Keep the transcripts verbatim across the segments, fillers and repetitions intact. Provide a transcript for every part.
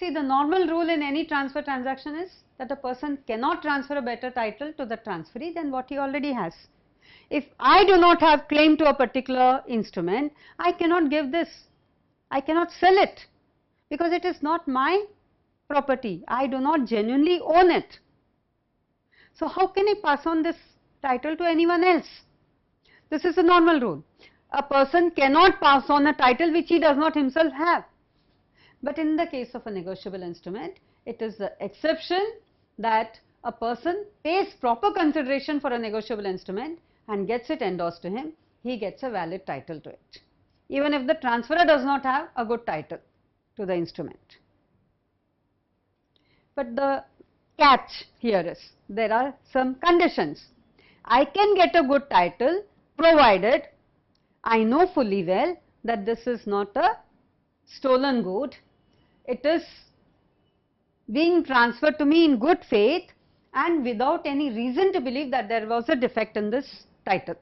See, the normal rule in any transfer transaction is that a person cannot transfer a better title to the transferee than what he already has. If I do not have claim to a particular instrument, I cannot give this, I cannot sell it, because it is not my property, I do not genuinely own it. So how can I pass on this title to anyone else? This is a normal rule. A person cannot pass on a title which he does not himself have. But in the case of a negotiable instrument, it is the exception that a person pays proper consideration for a negotiable instrument and gets it endorsed to him, he gets a valid title to it, even if the transferor does not have a good title to the instrument. But the catch here is, there are some conditions. I can get a good title provided I know fully well that this is not a stolen good, it is being transferred to me in good faith and without any reason to believe that there was a defect in this title.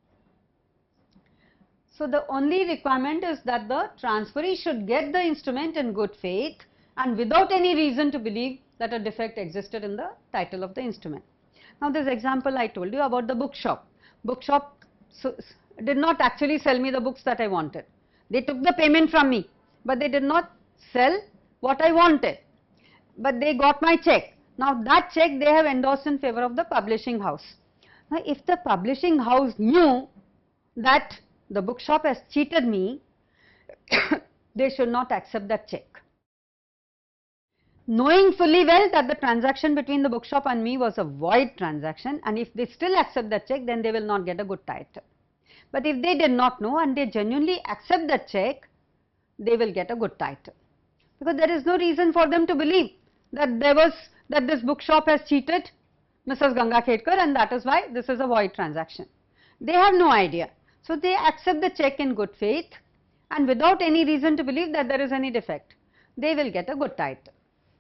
So the only requirement is that the transferee should get the instrument in good faith and without any reason to believe that a defect existed in the title of the instrument. Now this example I told you about the bookshop. Bookshop so, did not actually sell me the books that I wanted. They took the payment from me, but they did not sell what I wanted. But they got my check. Now that check they have endorsed in favor of the publishing house. Now if the publishing house knew that the bookshop has cheated me, they should not accept that check. Knowing fully well that the transaction between the bookshop and me was a void transaction, and if they still accept that check, then they will not get a good title. But if they did not know and they genuinely accept that check, they will get a good title, because there is no reason for them to believe that there was that this bookshop has cheated Missus Ganga Khedkar, and that is why this is a void transaction. They have no idea. So they accept the check in good faith and without any reason to believe that there is any defect, they will get a good title.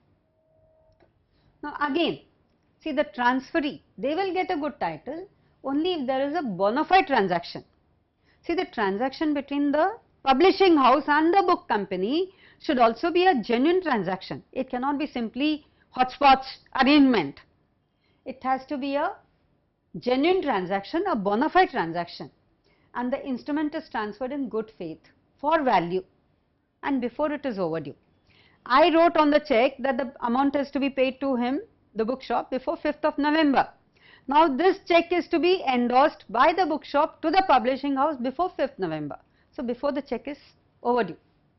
Now again, see, the transferee, they will get a good title only if there is a bona fide transaction. See, the transaction between the publishing house and the book company should also be a genuine transaction. It cannot be simply hodgepodge arrangement. It has to be a genuine transaction, a bona fide transaction, and the instrument is transferred in good faith for value and before it is overdue. I wrote on the check that the amount is to be paid to him, the bookshop, before fifth of November. Now this check is to be endorsed by the bookshop to the publishing house before fifth November. So before the check is overdue.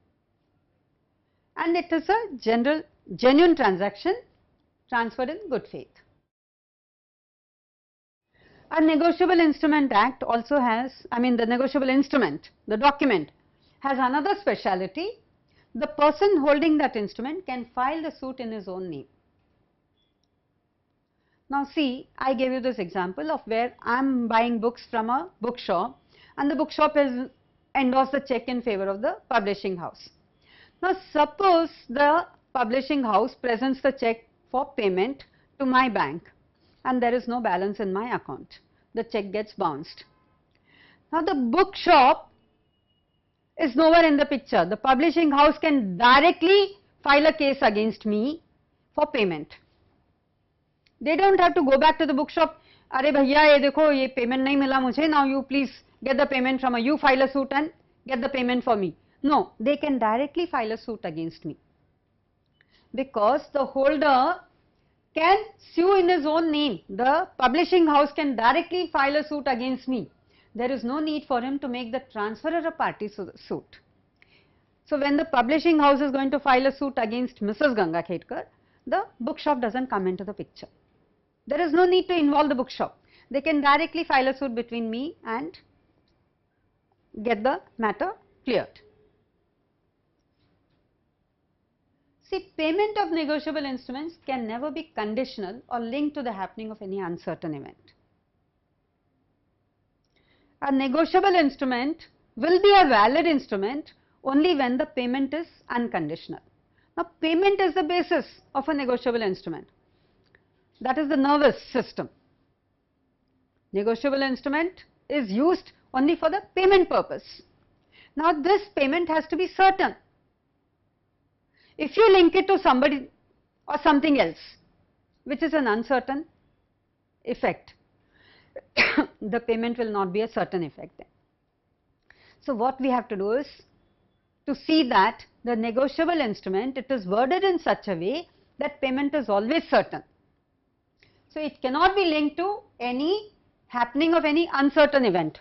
And it is a general genuine transaction transferred in good faith. A negotiable instrument act also has, I mean the negotiable instrument, the document has another speciality. The person holding that instrument can file the suit in his own name. Now see, I gave you this example of where I am buying books from a bookshop and the bookshop has endorsed the check in favor of the publishing house. Now suppose the publishing house presents the check for payment to my bank and there is no balance in my account. The check gets bounced. Now the bookshop is nowhere in the picture. The publishing house can directly file a case against me for payment. They don't have to go back to the bookshop. Arey bhaiya, ye dekho, ye payment nahi mila mujhe. Now you please get the payment from a, you file a suit and get the payment for me. No, they can directly file a suit against me, because the holder can sue in his own name. The publishing house can directly file a suit against me. There is no need for him to make the transferor a party to the suit. So when the publishing house is going to file a suit against Missus Ganga Khedkar, the bookshop doesn't come into the picture. There is no need to involve the bookshop. They can directly file a suit between me and get the matter cleared. See, payment of negotiable instruments can never be conditional or linked to the happening of any uncertain event. A negotiable instrument will be a valid instrument only when the payment is unconditional. Now, payment is the basis of a negotiable instrument. That is the nervous system. Negotiable instrument is used only for the payment purpose. Now, this payment has to be certain. If you link it to somebody or something else, which is an uncertain effect, the payment will not be a certain effect then. So what we have to do is to see that the negotiable instrument, it is worded in such a way that payment is always certain. So it cannot be linked to any happening of any uncertain event.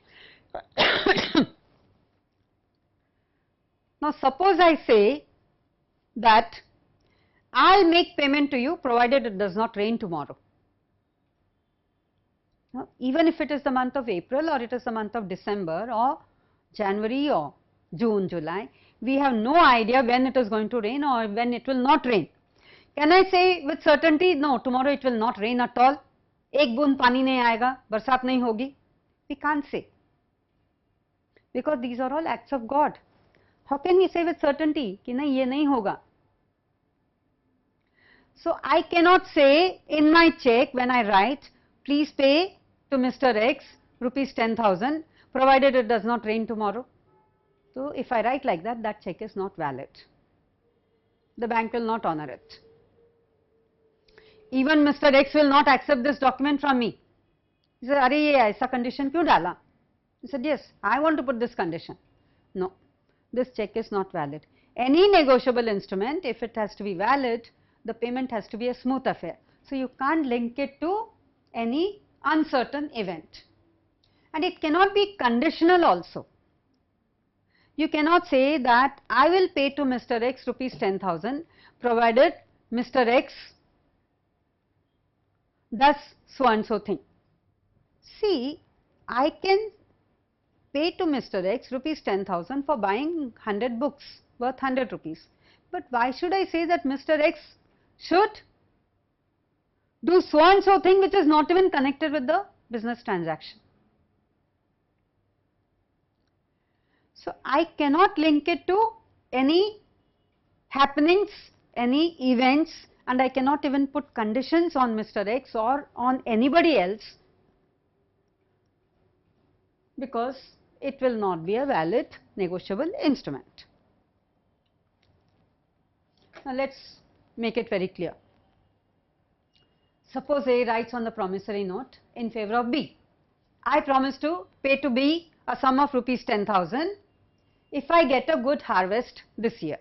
Now suppose I say that I'll make payment to you provided it does not rain tomorrow. Now, even if it is the month of April or it is the month of December or January or June, July, we have no idea when it is going to rain or when it will not rain. Can I say with certainty, no, tomorrow it will not rain at all? एक बूंद पानी नहीं आएगा, बरसात नहीं होगी? We can't say, because these are all acts of God. How can we say with certainty कि नहीं ये नहीं होगा? So I cannot say in my check when I write, please pay to Mister X rupees ten thousand provided it does not rain tomorrow. So if I write like that, that check is not valid. The bank will not honor it. Even Mister X will not accept this document from me. He said, अरे ये ऐसा condition क्यों डाला? He said, yes, I want to put this condition. No, this check is not valid. Any negotiable instrument, if it has to be valid, the payment has to be a smooth affair. So you can't link it to any uncertain event. And it cannot be conditional also. You cannot say that I will pay to Mister X rupees ten thousand provided Mister X does so and so thing. See, I can pay to Mister X rupees ten thousand for buying one hundred books worth one hundred rupees. But why should I say that Mister X should do so and so thing which is not even connected with the business transaction? So I cannot link it to any happenings, any events, and I cannot even put conditions on Mister X or on anybody else, because it will not be a valid negotiable instrument. Now let us make it very clear. Suppose A writes on the promissory note in favor of B. I promise to pay to B a sum of rupees ten thousand if I get a good harvest this year.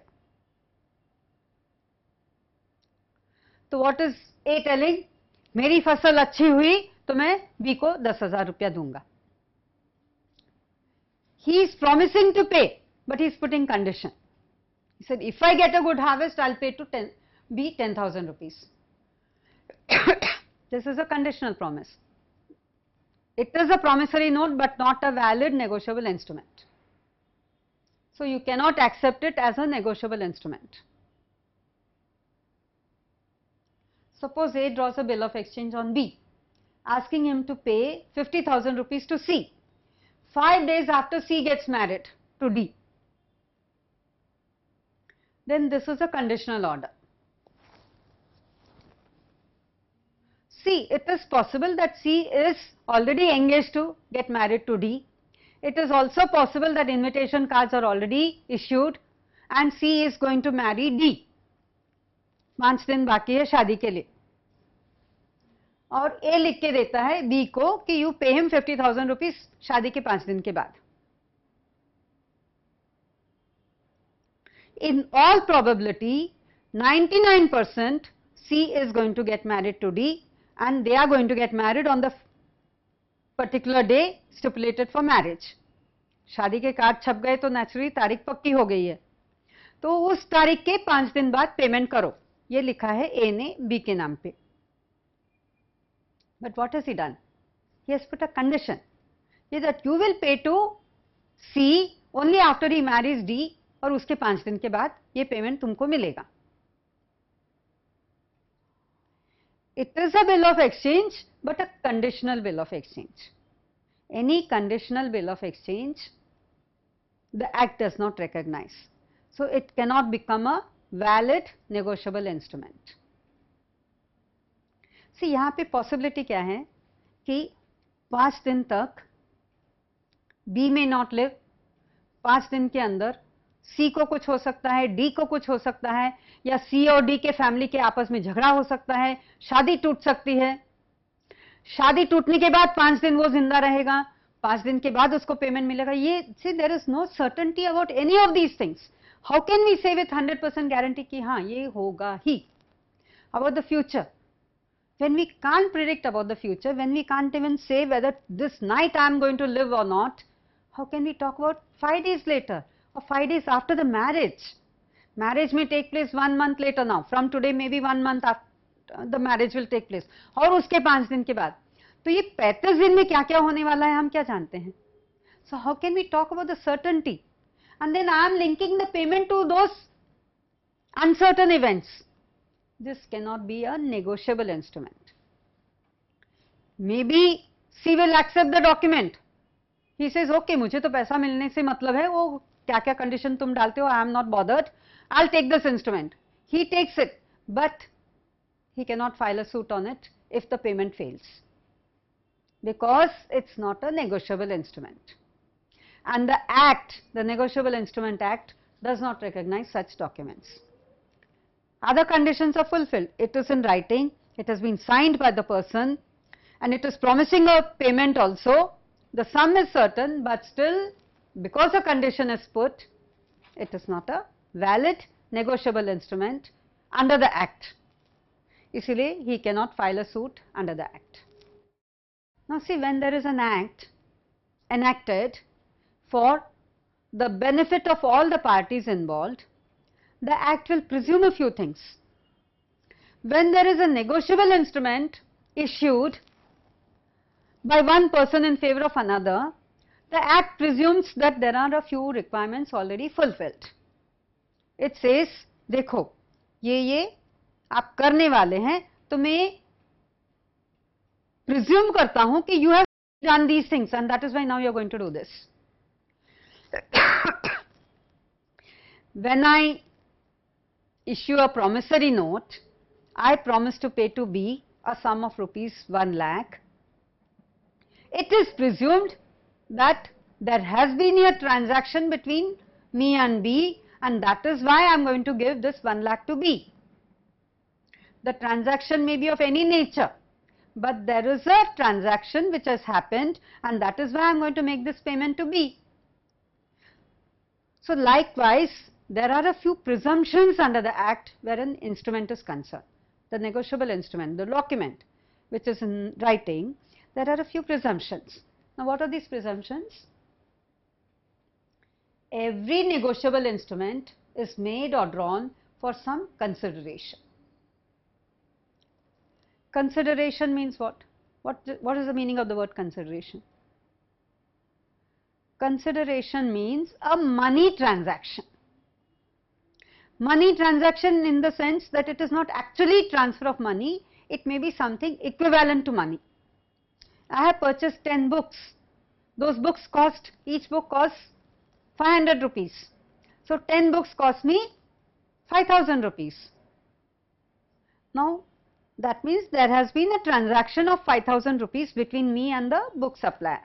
So what is A telling? मेरी फसल अच्छी हुई तो मैं B को दस हजार रुपया दूंगा. He is promising to pay, but he is putting condition. He said, if I get a good harvest, I will pay to ten, B ten thousand rupees. This is a conditional promise. It is a promissory note, but not a valid negotiable instrument. So you cannot accept it as a negotiable instrument. Suppose A draws a bill of exchange on B, asking him to pay fifty thousand rupees to C. Five days after C gets married to D. Then this is a conditional order. See, it is possible that C is already engaged to get married to D. It is also possible that invitation cards are already issued and C is going to marry D. पांच दिन बाकी है शादी के लिए और A लिख के देता है B को कि you pay him fifty thousand rupees शादी के पांच दिन के बाद. In all probability, ninety-nine percent C is going to get married to D and they are going to get married on the particular day stipulated for marriage. शादी के card छप गए तो नेचुरली तारीख पक्की हो गई है, तो उस तारीख के पांच दिन बाद पेमेंट करो, ये लिखा है A ने B के नाम पे. But what has he done? He has put a condition that you will pay to C only after he marries D और उसके पांच दिन के बाद ये पेमेंट तुमको मिलेगा. It is a bill of exchange, but a conditional bill of exchange. Any conditional bill of exchange, the Act does not recognize. So it cannot become a valid negotiable instrument. See, यहाँ पे possibility क्या है कि पाँच दिन तक B may not live, पाँच दिन के अंदर सी को कुछ हो सकता है, डी को कुछ हो सकता है, या सी और डी के फैमिली के आपस में झगड़ा हो सकता है, शादी टूट सकती है। शादी टूटने के बाद पांच दिन वो जिंदा रहेगा, पांच दिन के बाद उसको पेमेंट मिलेगा। ये see there is no certainty about any of these things. How can we say with hundred percent guarantee कि हाँ ये होगा ही। About the future, when we can't predict about the future, when we can't even say whether this night I am going to live or not, how can we talk about five days later or five days after the marriage? Marriage may take place one month later now. From today maybe one month after the marriage will take place. और उसके पांच दिन के बाद, तो ये पैंतीस दिन में क्या क्या होने वाला है हम क्या जानते हैं? So how can we talk about the certainty? And then I am linking the payment to those uncertain events. This cannot be a negotiable instrument. Maybe C will accept the document. He says, okay, मुझे तो पैसा मिलने से मतलब है, वो क्या क्या condition तुम डालते हो, I am not bothered. I'll take this instrument. He takes it, but he cannot file a suit on it if the payment fails, because it's not a negotiable instrument. And the Act, the Negotiable Instrument Act, does not recognize such documents. Other conditions are fulfilled. It is in writing, it has been signed by the person, and it is promising a payment also. The sum is certain, but still, because a condition is put, it is not a valid negotiable instrument under the Act. Isliye he cannot file a suit under the Act. Now see, when there is an Act enacted for the benefit of all the parties involved, the Act will presume a few things. When there is a negotiable instrument issued by one person in favor of another, the Act presumes that there are a few requirements already fulfilled. It says, देखो ये ये आप करने वाले हैं, तो मैं presume करता हूं कि you have done these things, and that is why now you are going to do this. When I issue a promissory note, I promise to pay to B a sum of rupees one lakh. It is presumed that there has been a transaction between me and B, and that is why I am going to give this one lakh to B. The transaction may be of any nature, but there is a transaction which has happened, and that is why I am going to make this payment to B. So likewise, there are a few presumptions under the Act where an instrument is concerned. The negotiable instrument, the document which is in writing, there are a few presumptions. Now what are these presumptions? Every negotiable instrument is made or drawn for some consideration. Consideration means what? What, what is the meaning of the word consideration? Consideration means a money transaction. Money transaction in the sense that it is not actually transfer of money, it may be something equivalent to money. I have purchased ten books. Those books cost, each book costs five hundred rupees. So ten books cost me five thousand rupees. Now that means there has been a transaction of five thousand rupees between me and the book supplier.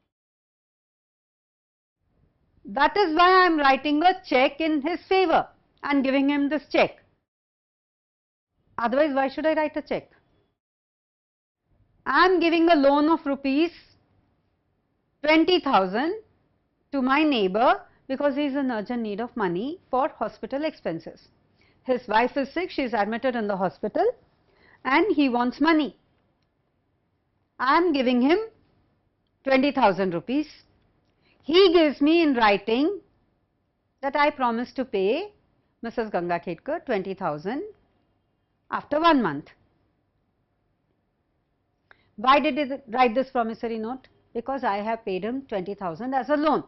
That is why I am writing a check in his favor and giving him this check. Otherwise, why should I write a check? I am giving a loan of rupees twenty thousand to my neighbor because he is in urgent need of money for hospital expenses. His wife is sick, she is admitted in the hospital and he wants money. I am giving him twenty thousand rupees. He gives me in writing that I promise to pay Missus Ganga Khedkar twenty thousand after one month. Why did he write this promissory note? Because I have paid him twenty thousand as a loan.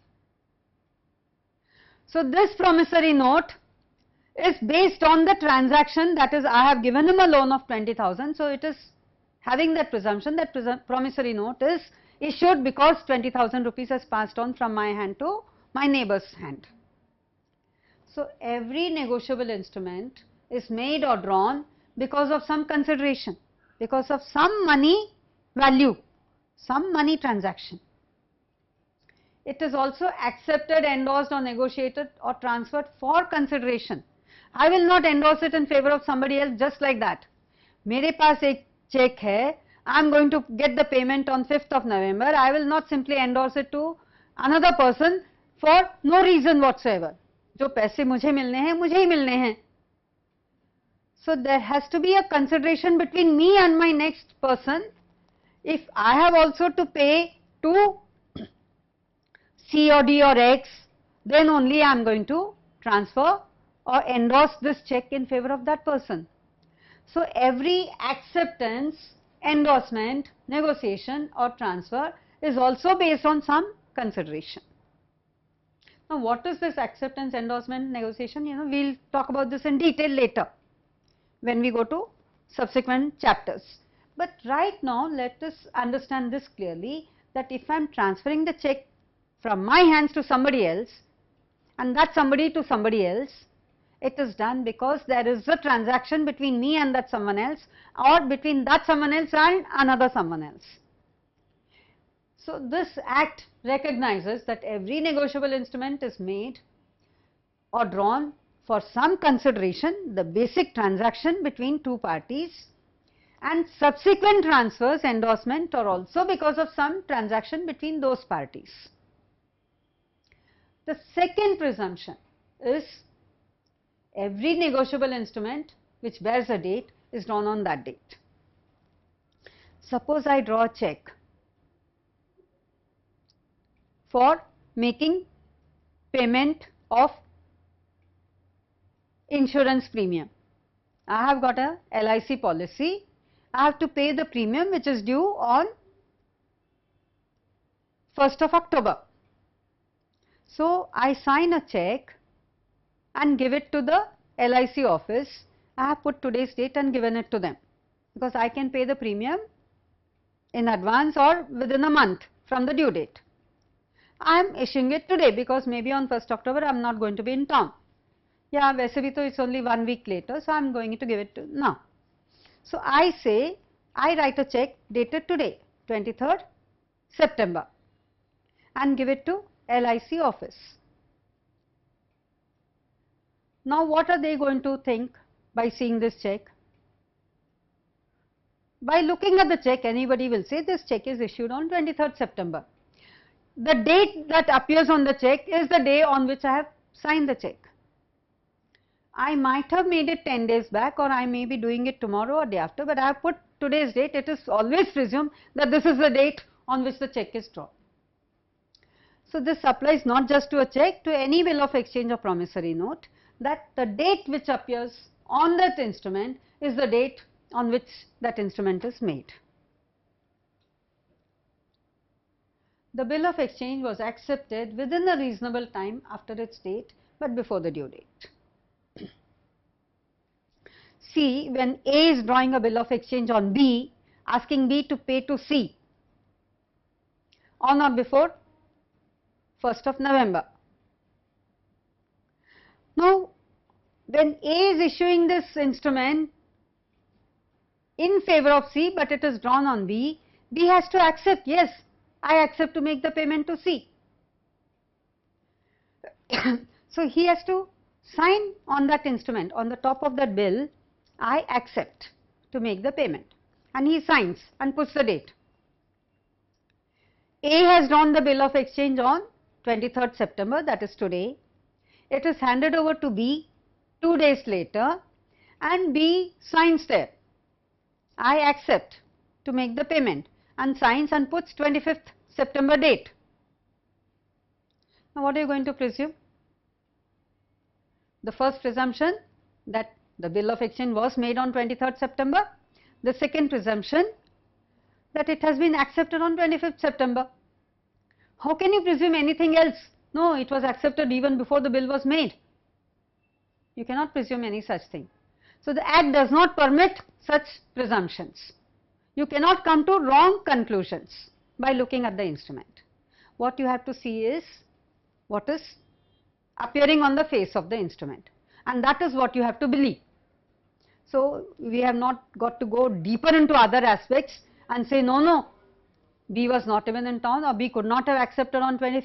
So this promissory note is based on the transaction, that is, I have given him a loan of twenty thousand. So it is having that presumption that promissory note is issued because twenty thousand rupees has passed on from my hand to my neighbor's hand. So every negotiable instrument is made or drawn because of some consideration, because of some money value, some money transaction. it is also accepted, endorsed or negotiated or transferred for consideration. I will not endorse it in favor of somebody else just like that. मेरे पास एक check है, I am going to get the payment on fifth of November. I will not simply endorse it to another person for no reason whatsoever. जो पैसे मुझे मिलने हैं, मुझे ही मिलने हैं. So there has to be a consideration between me and my next person. If I have also to pay to C or D or X, then only I am going to transfer or endorse this check in favor of that person. So every acceptance, endorsement, negotiation or transfer is also based on some consideration. Now what is this acceptance, endorsement, negotiation? You know, we will talk about this in detail later when we go to subsequent chapters. But right now let us understand this clearly, that if I am transferring the check from my hands to somebody else and that somebody to somebody else, it is done because there is a transaction between me and that someone else, or between that someone else and another someone else. So this act recognizes that every negotiable instrument is made or drawn for some consideration, the basic transaction between two parties, and subsequent transfers, endorsement, are also because of some transaction between those parties. The second presumption is every negotiable instrument which bears a date is drawn on that date. Suppose I draw a check for making payment of insurance premium. I have got a L I C policy. I have to pay the premium which is due on first of October. So I sign a check and give it to the L I C office. I have put today's date and given it to them because I can pay the premium in advance or within a month from the due date. I am issuing it today because maybe on first October I am not going to be in town. Yeah, वैसे भी तो it's only one week later, so I am going to give it to now. So I say, I write a check dated today, twenty-third September, and give it to L I C office. Now what are they going to think by seeing this check? By looking at the check, anybody will say this check is issued on twenty-third September. The date that appears on the check is the day on which I have signed the check. I might have made it ten days back, or I may be doing it tomorrow or day after, but I have put today's date. It is always presumed that this is the date on which the check is drawn. So this applies not just to a check, to any bill of exchange or promissory note, that the date which appears on that instrument is the date on which that instrument is made. The bill of exchange was accepted within a reasonable time after its date, but before the due date. See, when A is drawing a bill of exchange on B, asking B to pay to C on or before first of November. Now, when A is issuing this instrument in favor of C, but it is drawn on B, B has to accept, yes, I accept to make the payment to C. So he has to sign on that instrument, on the top of that bill, I accept to make the payment, and he signs and puts the date. A has drawn the bill of exchange on twenty-third September, that is today. It is handed over to B two days later, and B signs there, I accept to make the payment, and signs and puts twenty-fifth September date. Now what are you going to presume? The first presumption, that the bill of exchange was made on twenty-third September. The second presumption, that it has been accepted on twenty-fifth September. How can you presume anything else? No, it was accepted even before the bill was made. You cannot presume any such thing. So the Act does not permit such presumptions. You cannot come to wrong conclusions by looking at the instrument. What you have to see is what is appearing on the face of the instrument, and that is what you have to believe. So we have not got to go deeper into other aspects and say no, no, B was not even in town, or B could not have accepted on twenty-fifth.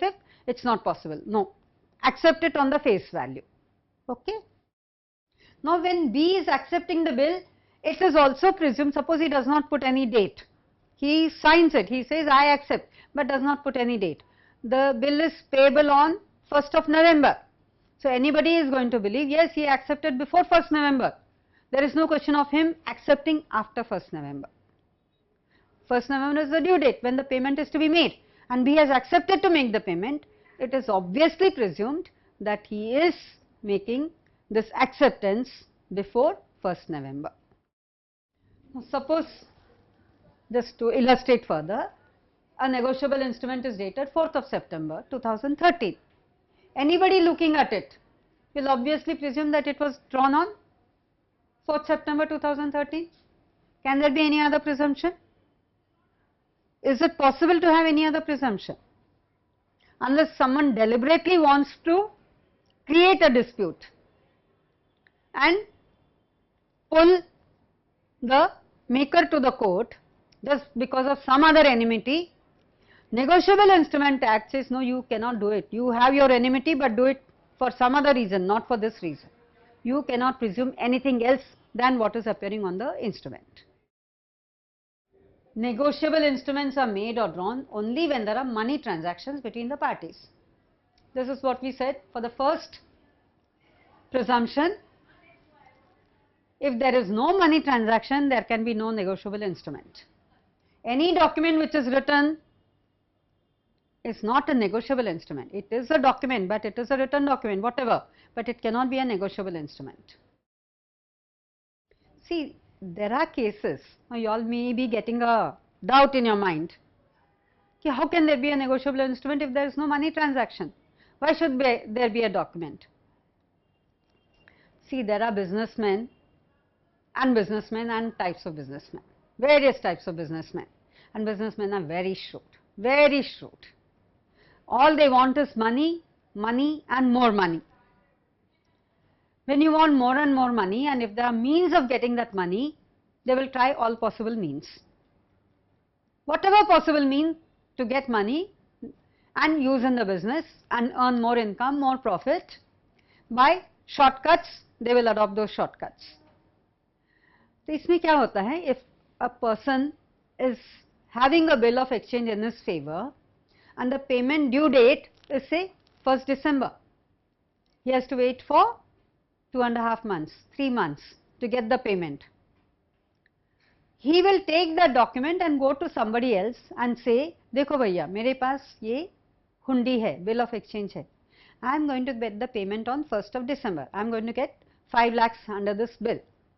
it's not possible. No, accept it on the face value. Okay. Now when B is accepting the bill, it is also presumed, suppose he does not put any date. He signs it, he says I accept, but does not put any date. The bill is payable on first of November. So anybody is going to believe, yes, he accepted before first November. There is no question of him accepting after first November. first November is the due date when the payment is to be made, and B has accepted to make the payment. It is obviously presumed that he is making this acceptance before first November. Now suppose, just to illustrate further, a negotiable instrument is dated fourth of September two thousand thirteen. Anybody looking at it will obviously presume that it was drawn on fourth September two thousand thirteen. Can there be any other presumption? Is it possible to have any other presumption? Unless someone deliberately wants to create a dispute and pull the maker to the court just because of some other enmity. Negotiable Instrument Act says no, you cannot do it. You have your enmity, but do it for some other reason, not for this reason. You cannot presume anything else than what is appearing on the instrument. Negotiable instruments are made or drawn only when there are money transactions between the parties. This is what we said for the first presumption. If there is no money transaction, there can be no negotiable instrument. Any document which is written is not a negotiable instrument. It is a document, but it is a written document, whatever, but it cannot be a negotiable instrument. See, there are cases, now you all may be getting a doubt in your mind, how can there be a negotiable instrument if there is no money transaction? Why should be, there be a document? See, there are businessmen and businessmen and types of businessmen, various types of businessmen, and businessmen are very shrewd, very shrewd. All they want is money, money and more money. When you want more and more money, and if there are means of getting that money, they will try all possible means. Whatever possible means to get money and use in the business and earn more income, more profit, by shortcuts, they will adopt those shortcuts. So इसमें क्या होता है, if a person is having a bill of exchange in his favor and the payment due date is say first December, he has to wait for two and a half months, three months to get the payment. He will take the document and go to somebody else and say, देखो भैया मेरे पास ये हुंडी है, bill of exchange है. I am going to get the payment on first of December. I am going to get five lakhs under this bill.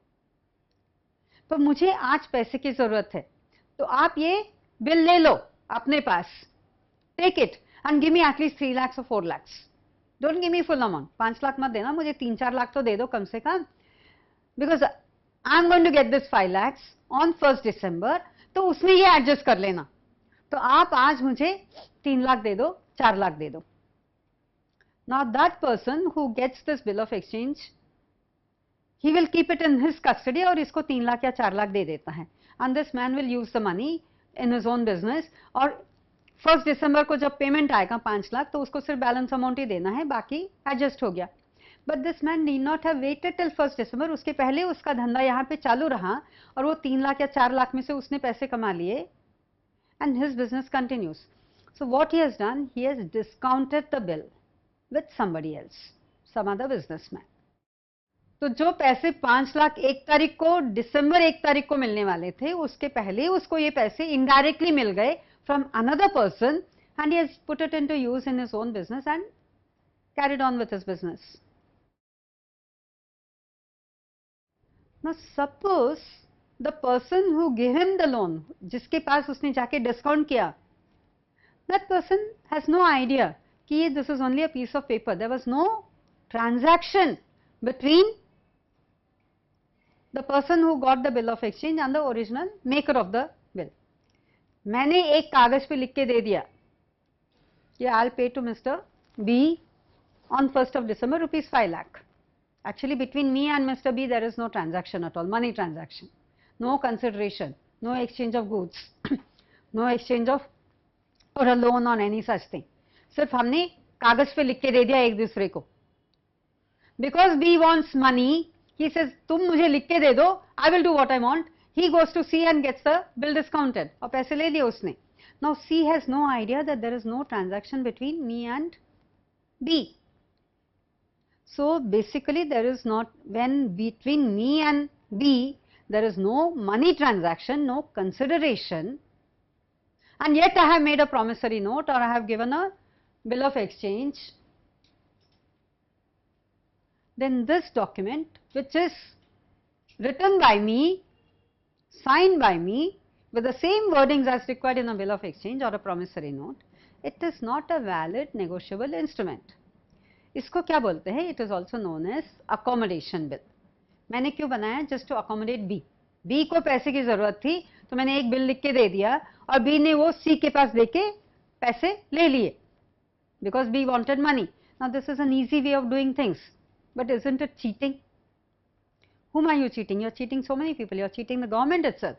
तो मुझे आज पैसे की ज़रूरत है, तो आप ये बिल ले लो अपने पास, take it and give me at least three lakhs or four lakhs. Don't give me full amount. पांच लाख मत देना, मुझे तीन चार लाख तो दे दो कम से कम, because I am going to get this five lakhs on first December, तो उसमें ये adjust कर लेना. तो आप आज मुझे तीन लाख दे दो, चार लाख दे दो. Now that person who gets this bill of exchange, he will keep it in his custody और इसको तीन लाख या चार लाख दे देता है. And this man will use the money in his own business, और फर्स्ट दिसंबर को जब पेमेंट आएगा पाँच लाख तो उसको सिर्फ बैलेंस अमाउंट ही देना है, बाकी एडजस्ट हो गया. But this man need not have waited till first December, उसके पहले उसका धंधा यहाँ पे चालू रहा और वो तीन लाख या चार लाख में से उसने पैसे कमा लिए and his business continues. So what he has done, he has discounted the bill with somebody else, some other businessman. तो जो पैसे पाँच लाख एक तारीख को दिसंबर एक तारीख को मिलने वाले थे, उसके पहले उसको ये पैसे इनडायरेक्टली मिल गए from another person, and he has put it into use in his own business and carried on with his business. Now suppose the person who gave him the loan, जिसके पास उसने जाके डिस्काउंट किया, that person has no idea कि this is only a piece of paper. There was no transaction between the person who got the bill of exchange and the original maker of the bill. मैंने एक कागज पे लिख के दे दिया कि I'll pay to Mister B on first of December rupees five lakh. Actually between me and Mister B there is no transaction at all, money transaction, no consideration, no exchange of goods, no exchange of or a loan on any such thing. सिर्फ हमने कागज पे लिख के दे दिया एक दूसरे को. Because B wants money, he says तुम मुझे लिख के दे दो, I will do what I want. He goes to C and gets the bill discounted. और पैसे ले लिए उसने. Now C has no idea that there is no transaction between me and B. So basically there is not, when between me and B there is no money transaction, no consideration, and yet I have made a promissory note or I have given a bill of exchange, then this document, which is written by me, signed by me, with the same wordings as required in a bill of exchange or a promissory note, it is not a valid negotiable instrument. इसको क्या बोलते हैं? It is also known as accommodation bill. मैंने क्यों बनाया? Just to accommodate B. B को पैसे की जरूरत थी तो मैंने एक बिल लिख के दे दिया और B ने वो C के पास देके पैसे ले लिए. Because B wanted money. Now this is an easy way of doing things. But isn't it cheating? Whom are you cheating? You are cheating so many people. You are cheating the government itself.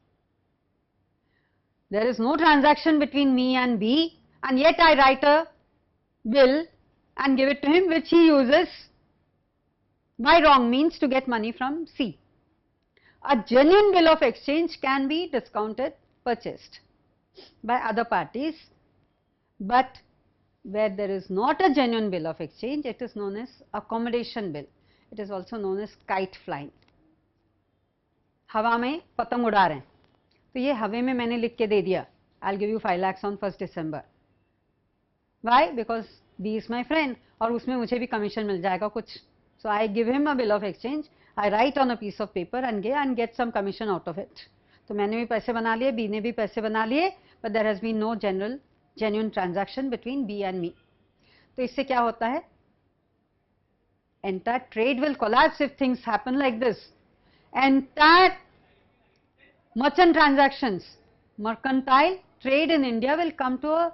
There is no transaction between me and B, and yet I write a bill and give it to him, which he uses by wrong means to get money from C. A genuine bill of exchange can be discounted, purchased by other parties, but where there is not a genuine bill of exchange, it is known as accommodation bill. It is also known as kite flying. हवा में पतंग उड़ा रहे हैं तो ये हवे में मैंने लिख के दे दिया, I'll give you five lakhs on first December. Why? Because B is my friend और उसमें मुझे भी कमीशन मिल जाएगा कुछ. So I give him a bill of exchange, I write on a piece of paper and get and get some commission out of it. तो मैंने भी पैसे बना लिए, B ने भी पैसे बना लिए, but there has been no general genuine transaction between B and me. तो इससे क्या होता है? Entire trade will collapse if things happen like this. Entire merchant transactions, mercantile trade in India will come to a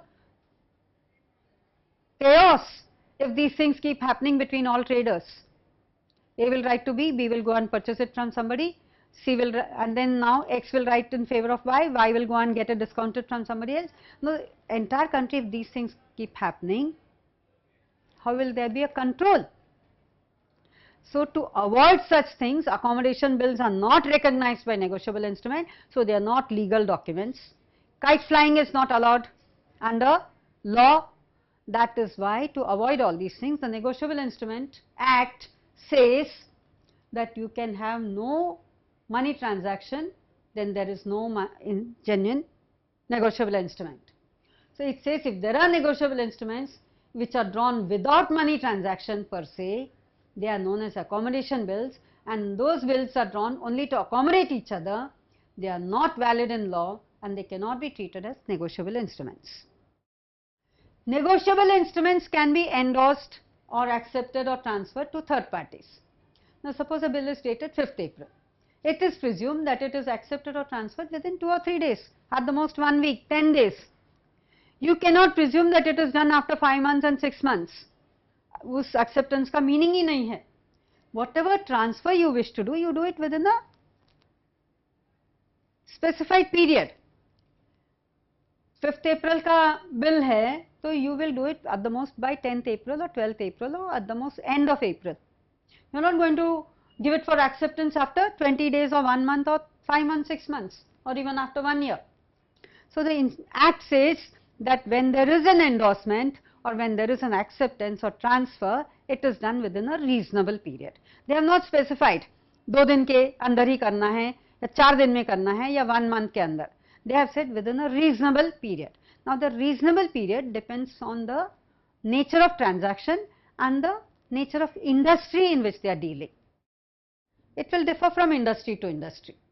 chaos if these things keep happening between all traders. A will write to B, B will go and purchase it from somebody, C will, and then now X will write in favor of Y, Y will go and get it discounted from somebody else. No, entire country, if these things keep happening, how will there be a control? So to avoid such things, accommodation bills are not recognized by negotiable instrument, so they are not legal documents. Kite flying is not allowed under law. That is why, to avoid all these things, the Negotiable Instrument Act says that you can have no money transaction, then there is no in genuine negotiable instrument. So it says if there are negotiable instruments which are drawn without money transaction per se, they are known as accommodation bills, and those bills are drawn only to accommodate each other. They are not valid in law and they cannot be treated as negotiable instruments. Negotiable instruments can be endorsed or accepted or transferred to third parties. Now suppose a bill is dated fifth April. It is presumed that it is accepted or transferred within two or three days, at the most one week, ten days. You cannot presume that it is done after five months and six months. उस acceptance का meaning ही नहीं है. Whatever transfer you wish to do, you do it within a specified period. fifth April का bill है, so you will do it at the most by tenth April or twelfth April or at the most end of April. You are not going to give it for acceptance after twenty days or one month or five months, six months or even after one year. So the Act says that when there is an endorsement or when there is an acceptance or transfer, it is done within a reasonable period. They have not specified दो दिन के अंदर ही करना है या चार दिन में करना है या one month के अंदर. They have said within a reasonable period. Now the reasonable period depends on the nature of transaction and the nature of industry in which they are dealing. It will differ from industry to industry.